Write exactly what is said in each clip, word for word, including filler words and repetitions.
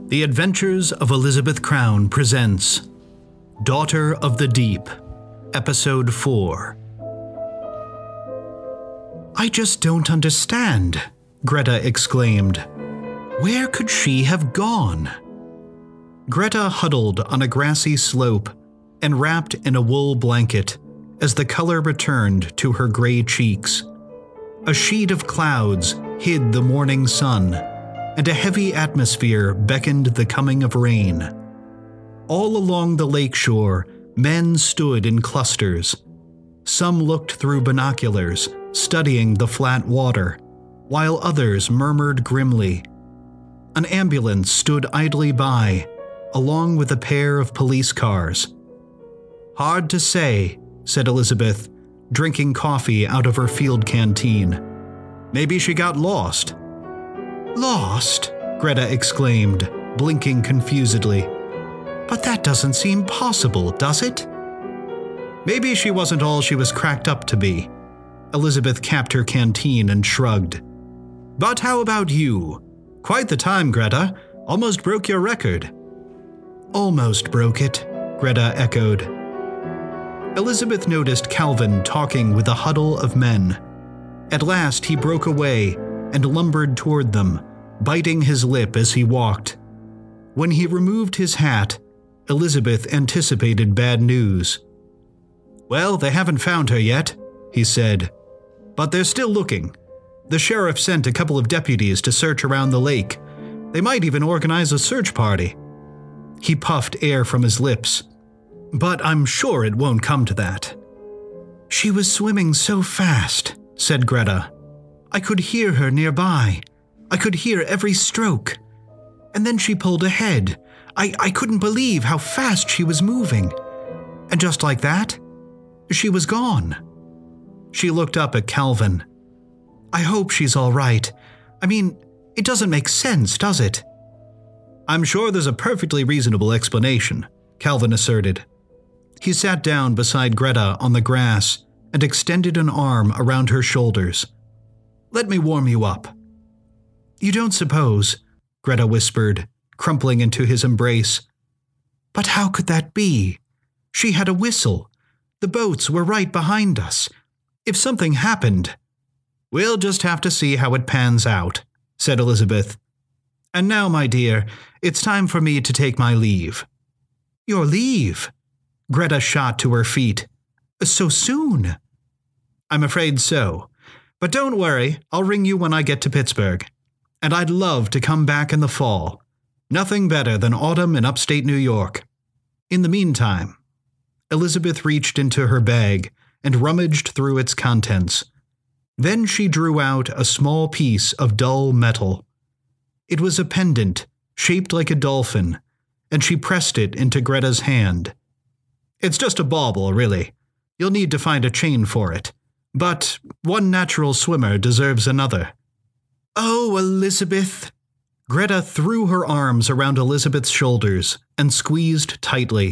The Adventures of Elizabeth Crown presents Daughter of the Deep, Episode four. "I just don't understand," Greta exclaimed. "Where could she have gone?" Greta huddled on a grassy slope and wrapped in a wool blanket as the color returned to her gray cheeks. A sheet of clouds hid the morning sun, and a heavy atmosphere beckoned the coming of rain. All along the lakeshore, men stood in clusters. Some looked through binoculars, studying the flat water, while others murmured grimly. An ambulance stood idly by, along with a pair of police cars. "Hard to say," said Elizabeth, drinking coffee out of her field canteen. "Maybe she got lost." "Lost?" Greta exclaimed, blinking confusedly. "But that doesn't seem possible, does it?" "Maybe she wasn't all she was cracked up to be." Elizabeth capped her canteen and shrugged. "But how about you? Quite the time, Greta. Almost broke your record." "Almost broke it," Greta echoed. Elizabeth noticed Calvin talking with a huddle of men. At last he broke away and lumbered toward them, biting his lip as he walked. When he removed his hat, Elizabeth anticipated bad news. "Well, they haven't found her yet," he said. "But they're still looking. The sheriff sent a couple of deputies to search around the lake. They might even organize a search party." He puffed air from his lips. "But I'm sure it won't come to that." "She was swimming so fast," said Greta. "I could hear her nearby. I could hear every stroke. And then she pulled ahead. I, I couldn't believe how fast she was moving. And just like that, she was gone." She looked up at Calvin. "I hope she's all right. I mean, it doesn't make sense, does it?" "I'm sure there's a perfectly reasonable explanation," Calvin asserted. He sat down beside Greta on the grass and extended an arm around her shoulders. "Let me warm you up." "You don't suppose," Greta whispered, crumpling into his embrace. "But how could that be? She had a whistle. The boats were right behind us. If something happened—" "We'll just have to see how it pans out," said Elizabeth. "And now, my dear, it's time for me to take my leave." "Your leave?" Greta shot to her feet. "So soon?" "I'm afraid so. But don't worry, I'll ring you when I get to Pittsburgh. And I'd love to come back in the fall. Nothing better than autumn in upstate New York. In the meantime—" Elizabeth reached into her bag and rummaged through its contents. Then she drew out a small piece of dull metal. It was a pendant, shaped like a dolphin, and she pressed it into Greta's hand. "It's just a bauble, really. You'll need to find a chain for it. But one natural swimmer deserves another." "Oh, Elizabeth!" Greta threw her arms around Elizabeth's shoulders and squeezed tightly.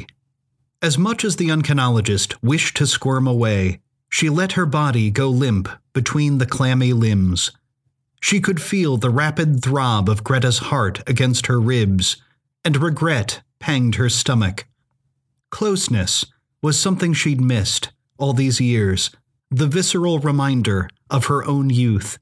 As much as the oncologist wished to squirm away, she let her body go limp between the clammy limbs. She could feel the rapid throb of Greta's heart against her ribs, and regret panged her stomach. Closeness was something she'd missed all these years, the visceral reminder of her own youth.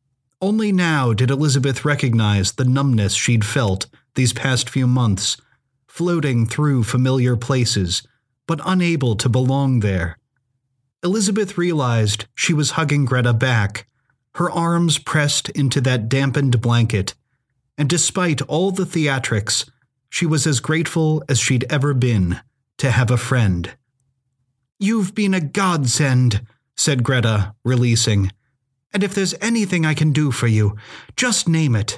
Only now did Elizabeth recognize the numbness she'd felt these past few months, floating through familiar places, but unable to belong there. Elizabeth realized she was hugging Greta back, her arms pressed into that dampened blanket, and despite all the theatrics, she was as grateful as she'd ever been to have a friend. "You've been a godsend," said Greta, releasing. "And if there's anything I can do for you, just name it."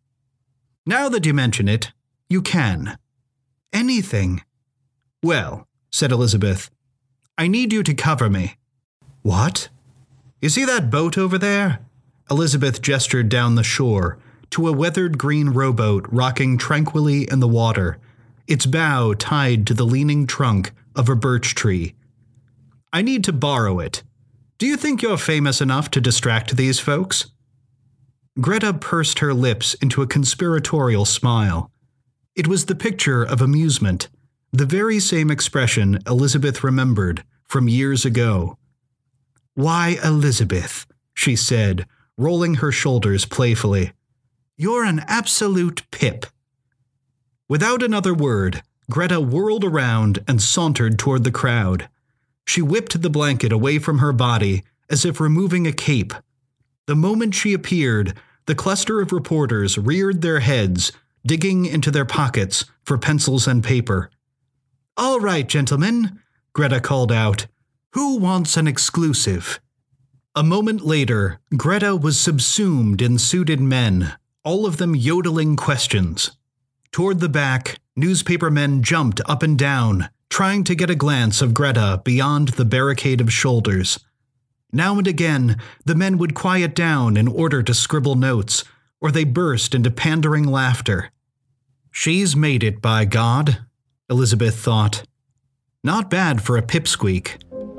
"Now that you mention it, you can." "Anything." "Well," said Elizabeth, "I need you to cover me." "What?" "You see that boat over there?" Elizabeth gestured down the shore to a weathered green rowboat rocking tranquilly in the water, its bow tied to the leaning trunk of a birch tree. "I need to borrow it. Do you think you're famous enough to distract these folks?" Greta pursed her lips into a conspiratorial smile. It was the picture of amusement, the very same expression Elizabeth remembered from years ago. "Why, Elizabeth," she said, rolling her shoulders playfully, "you're an absolute pip." Without another word, Greta whirled around and sauntered toward the crowd. She whipped the blanket away from her body as if removing a cape. The moment she appeared, the cluster of reporters reared their heads, digging into their pockets for pencils and paper. "All right, gentlemen," Greta called out. "Who wants an exclusive?" A moment later, Greta was subsumed in suited men, all of them yodeling questions. Toward the back, newspapermen jumped up and down, trying to get a glance of Greta beyond the barricade of shoulders. Now and again, the men would quiet down in order to scribble notes, or they burst into pandering laughter. "She's made it, by God," Elizabeth thought. "Not bad for a pipsqueak."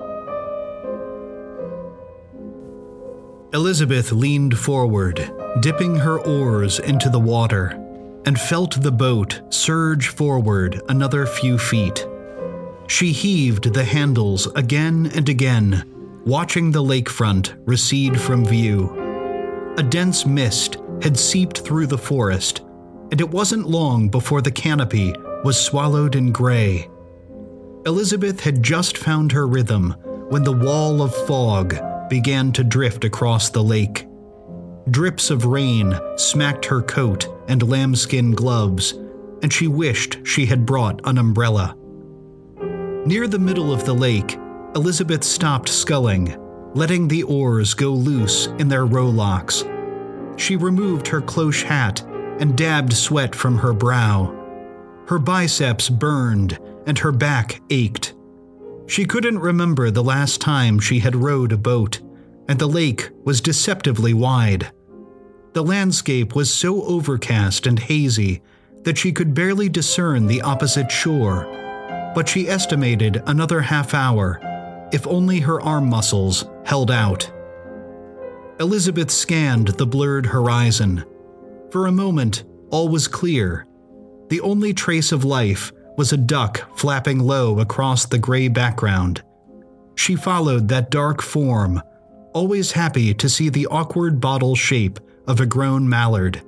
Elizabeth leaned forward, dipping her oars into the water, and felt the boat surge forward another few feet. She heaved the handles again and again, watching the lakefront recede from view. A dense mist had seeped through the forest, and it wasn't long before the canopy was swallowed in gray. Elizabeth had just found her rhythm when the wall of fog began to drift across the lake. Drips of rain smacked her coat and lambskin gloves, and she wished she had brought an umbrella. Near the middle of the lake, Elizabeth stopped sculling, letting the oars go loose in their rowlocks. She removed her cloche hat and dabbed sweat from her brow. Her biceps burned and her back ached. She couldn't remember the last time she had rowed a boat, and the lake was deceptively wide. The landscape was so overcast and hazy that she could barely discern the opposite shore, but she estimated another half hour, if only her arm muscles held out. Elizabeth scanned the blurred horizon. For a moment, all was clear. The only trace of life was a duck flapping low across the gray background. She followed that dark form, always happy to see the awkward bottle shape of a grown mallard.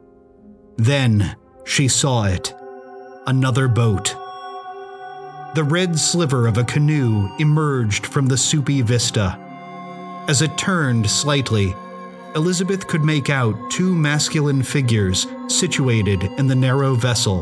Then she saw it. Another boat. The red sliver of a canoe emerged from the soupy vista. As it turned slightly, Elizabeth could make out two masculine figures situated in the narrow vessel.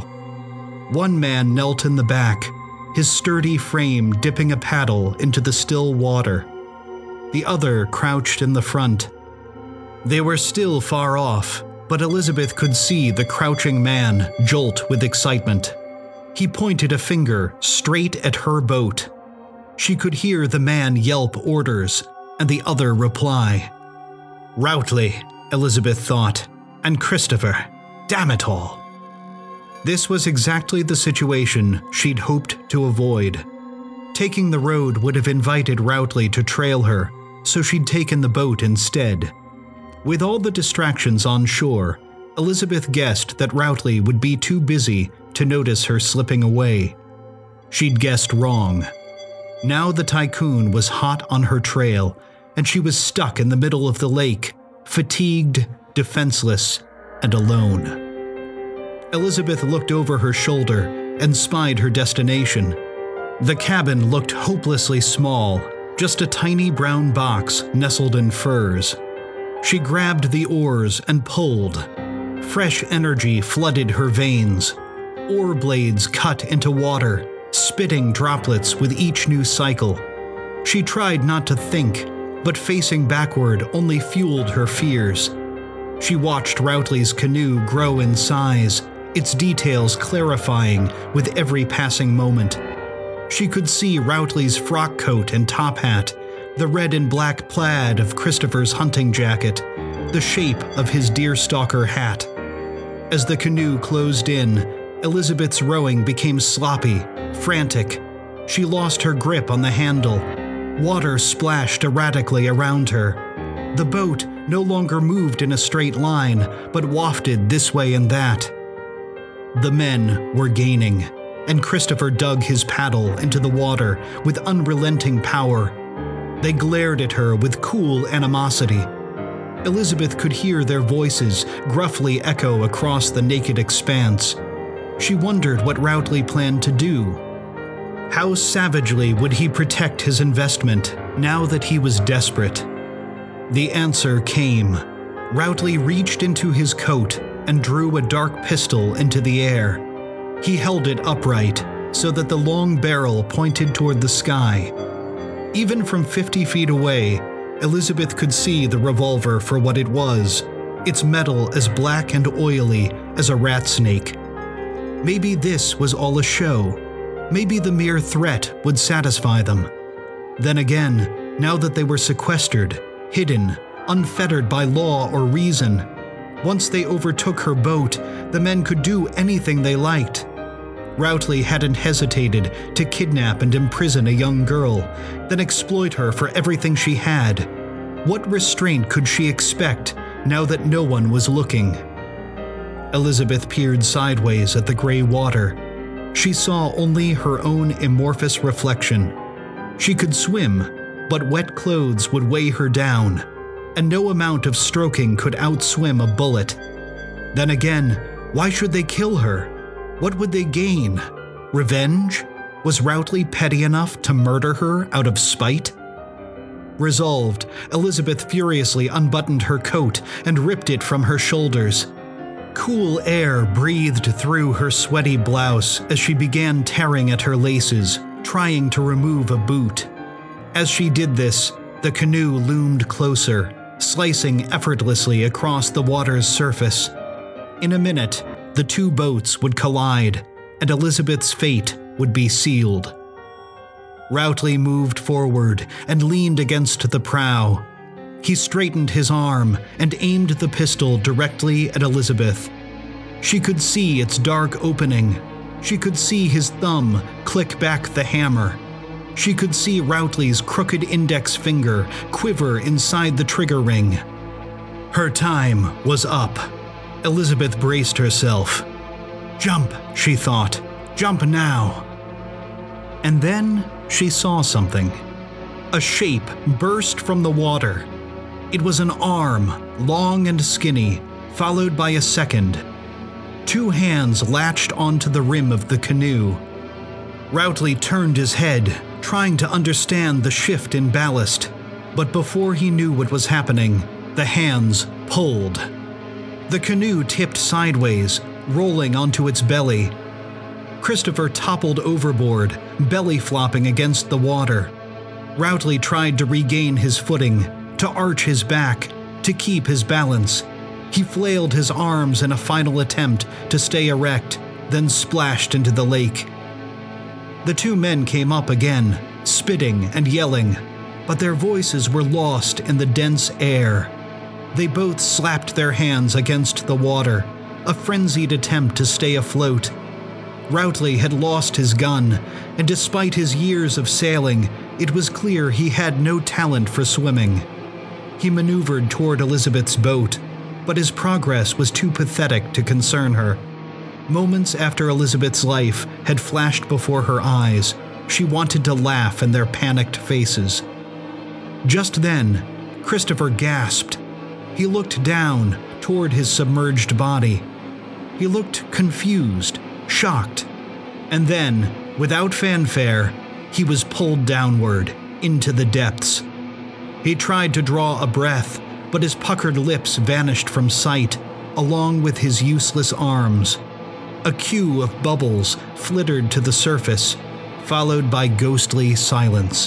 One man knelt in the back, his sturdy frame dipping a paddle into the still water. The other crouched in the front. They were still far off, but Elizabeth could see the crouching man jolt with excitement. He pointed a finger straight at her boat. She could hear the man yelp orders, and the other reply. Routley, Elizabeth thought, and Christopher. Damn it all. This was exactly the situation she'd hoped to avoid. Taking the road would have invited Routley to trail her, so she'd taken the boat instead. With all the distractions on shore, Elizabeth guessed that Routley would be too busy to notice her slipping away. She'd guessed wrong. Now the tycoon was hot on her trail, and she was stuck in the middle of the lake, fatigued, defenseless, and alone. Elizabeth looked over her shoulder and spied her destination. The cabin looked hopelessly small, just a tiny brown box nestled in furs. She grabbed the oars and pulled. Fresh energy flooded her veins. Oar blades cut into water, spitting droplets with each new cycle. She tried not to think, but facing backward only fueled her fears. She watched Routley's canoe grow in size, its details clarifying with every passing moment. She could see Routley's frock coat and top hat, the red and black plaid of Christopher's hunting jacket, the shape of his deerstalker hat. As the canoe closed in, Elizabeth's rowing became sloppy, frantic. She lost her grip on the handle. Water splashed erratically around her. The boat no longer moved in a straight line, but wafted this way and that. The men were gaining, and Christopher dug his paddle into the water with unrelenting power. They glared at her with cool animosity. Elizabeth could hear their voices gruffly echo across the naked expanse. She wondered what Routley planned to do. How savagely would he protect his investment now that he was desperate? The answer came. Routley reached into his coat and drew a dark pistol into the air. He held it upright so that the long barrel pointed toward the sky. Even from fifty feet away, Elizabeth could see the revolver for what it was, its metal as black and oily as a rat snake. Maybe this was all a show. Maybe the mere threat would satisfy them. Then again, now that they were sequestered, hidden, unfettered by law or reason, once they overtook her boat, the men could do anything they liked. Routley hadn't hesitated to kidnap and imprison a young girl, then exploit her for everything she had. What restraint could she expect now that no one was looking? Elizabeth peered sideways at the gray water. She saw only her own amorphous reflection. She could swim, but wet clothes would weigh her down, and no amount of stroking could outswim a bullet. Then again, why should they kill her? What would they gain? Revenge? Was Routley petty enough to murder her out of spite? Resolved, Elizabeth furiously unbuttoned her coat and ripped it from her shoulders. Cool air breathed through her sweaty blouse as she began tearing at her laces, trying to remove a boot. As she did this, the canoe loomed closer, slicing effortlessly across the water's surface. In a minute, the two boats would collide, and Elizabeth's fate would be sealed. Routley moved forward and leaned against the prow. He straightened his arm and aimed the pistol directly at Elizabeth. She could see its dark opening. She could see his thumb click back the hammer. She could see Routley's crooked index finger quiver inside the trigger ring. Her time was up. Elizabeth braced herself. Jump, she thought. Jump now. And then she saw something. A shape burst from the water. It was an arm, long and skinny, followed by a second. Two hands latched onto the rim of the canoe. Routley turned his head, trying to understand the shift in ballast, but before he knew what was happening, the hands pulled. The canoe tipped sideways, rolling onto its belly. Christopher toppled overboard, belly flopping against the water. Routley tried to regain his footing, to arch his back, to keep his balance. He flailed his arms in a final attempt to stay erect, then splashed into the lake. The two men came up again, spitting and yelling, but their voices were lost in the dense air. They both slapped their hands against the water, a frenzied attempt to stay afloat. Routley had lost his gun, and despite his years of sailing, it was clear he had no talent for swimming. He maneuvered toward Elizabeth's boat, but his progress was too pathetic to concern her. Moments after Elizabeth's life had flashed before her eyes, she wanted to laugh in their panicked faces. Just then, Christopher gasped. He looked down toward his submerged body. He looked confused, shocked, and then, without fanfare, he was pulled downward, into the depths. He tried to draw a breath, but his puckered lips vanished from sight, along with his useless arms. A queue of bubbles flittered to the surface, followed by ghostly silence.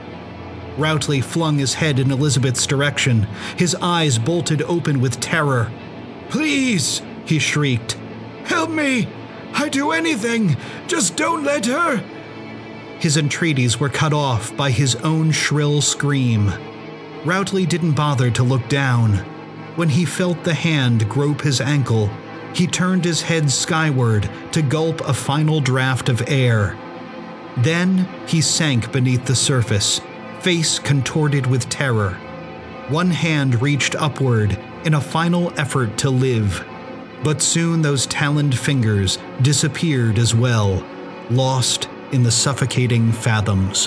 Routley flung his head in Elizabeth's direction, his eyes bolted open with terror. "Please!" he shrieked. "Help me! I'd do anything! Just don't let her!" His entreaties were cut off by his own shrill scream. Routley didn't bother to look down. When he felt the hand grope his ankle, he turned his head skyward to gulp a final draft of air. Then he sank beneath the surface, face contorted with terror. One hand reached upward in a final effort to live. But soon those taloned fingers disappeared as well, lost in the suffocating fathoms.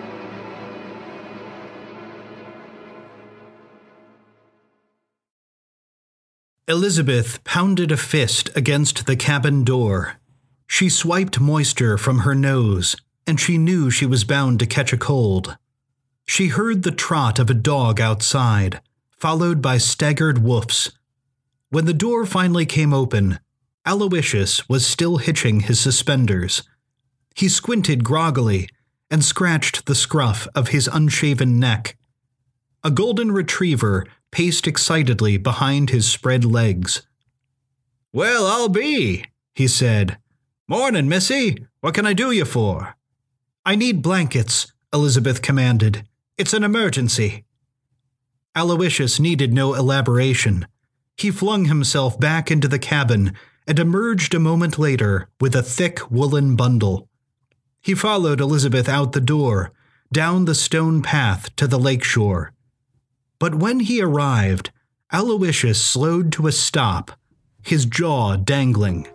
Elizabeth pounded a fist against the cabin door. She swiped moisture from her nose, and she knew she was bound to catch a cold. She heard the trot of a dog outside, followed by staggered woofs. When the door finally came open, Aloysius was still hitching his suspenders. He squinted groggily and scratched the scruff of his unshaven neck. A golden retriever paced excitedly behind his spread legs. "Well, I'll be," he said. "Mornin', missy. What can I do you for?" "I need blankets," Elizabeth commanded. "It's an emergency." Aloysius needed no elaboration. He flung himself back into the cabin and emerged a moment later with a thick woolen bundle. He followed Elizabeth out the door, down the stone path to the lakeshore. But when he arrived, Aloysius slowed to a stop, his jaw dangling.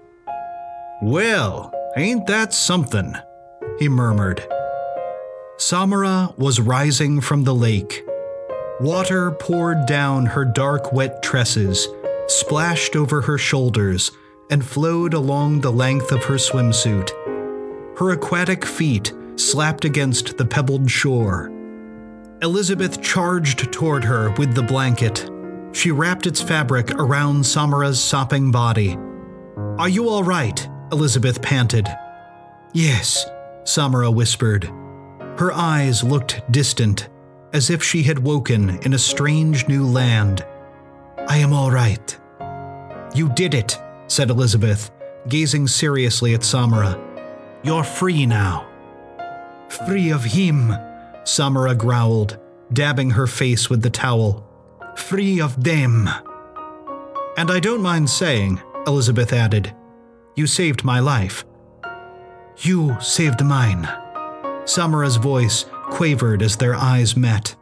"Well, ain't that something?" he murmured. Samara was rising from the lake. Water poured down her dark, wet tresses, splashed over her shoulders, and flowed along the length of her swimsuit. Her aquatic feet slapped against the pebbled shore. Elizabeth charged toward her with the blanket. She wrapped its fabric around Samara's sopping body. "Are you all right?" Elizabeth panted. "Yes," Samara whispered. Her eyes looked distant, as if she had woken in a strange new land. "I am all right." "You did it," said Elizabeth, gazing seriously at Samara. "You're free now." "Free of him," Samara growled, dabbing her face with the towel. "Free of them." "And I don't mind saying," Elizabeth added, "you saved my life." "You saved mine." Samara's voice quavered as their eyes met.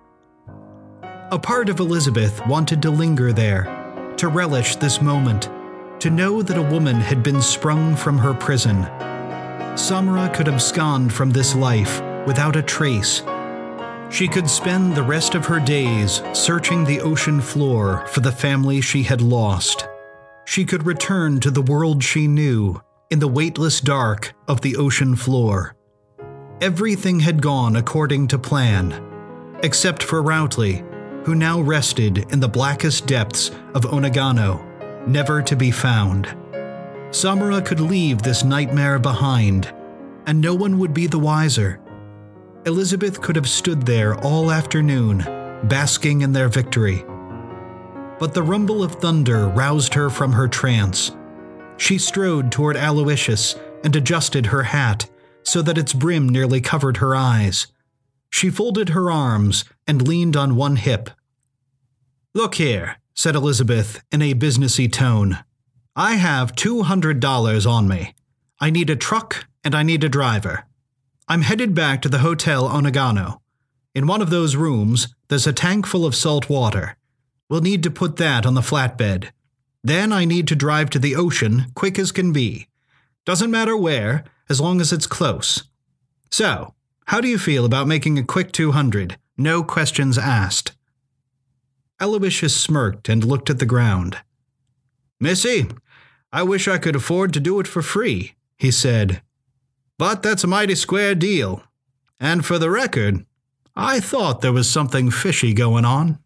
A part of Elizabeth wanted to linger there, to relish this moment, to know that a woman had been sprung from her prison. Samara could abscond from this life without a trace. She could spend the rest of her days searching the ocean floor for the family she had lost. She could return to the world she knew in the weightless dark of the ocean floor. Everything had gone according to plan, except for Routley, who now rested in the blackest depths of Onagano, never to be found. Samara could leave this nightmare behind, and no one would be the wiser. Elizabeth could have stood there all afternoon, basking in their victory. But the rumble of thunder roused her from her trance. She strode toward Aloysius and adjusted her hat so that its brim nearly covered her eyes. She folded her arms and leaned on one hip. "Look here," said Elizabeth in a businessy tone. "I have two hundred dollars on me. I need a truck and I need a driver. I'm headed back to the Hotel Onagano. In one of those rooms, there's a tank full of salt water. We'll need to put that on the flatbed. Then I need to drive to the ocean quick as can be. Doesn't matter where, as long as it's close. So, how do you feel about making a quick two hundred, no questions asked?" Aloysius smirked and looked at the ground. "Missy, I wish I could afford to do it for free," he said. "But that's a mighty square deal. And for the record, I thought there was something fishy going on."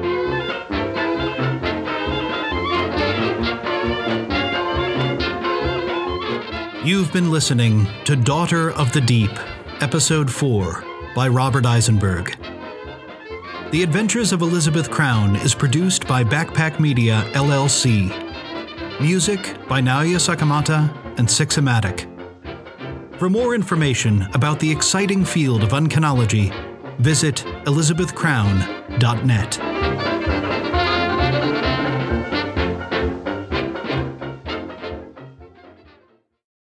You've been listening to Daughter of the Deep, Episode four, by Robert Eisenberg. The Adventures of Elizabeth Crown is produced by Backpack Media, L L C. Music by Naoya Sakamata and Sixamatic. For more information about the exciting field of uncanology, visit elizabeth crown dot net.